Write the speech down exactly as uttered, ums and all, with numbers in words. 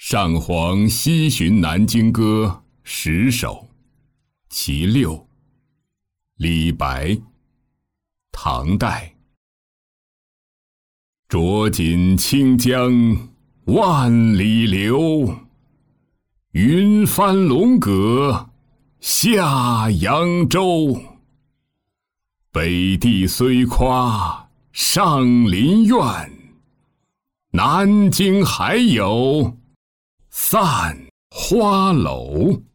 上皇西巡南京歌十首，其六。李白，唐代。酌锦清江万里流，云翻龙阁下扬州。北地虽夸上林苑，南京还有散花楼。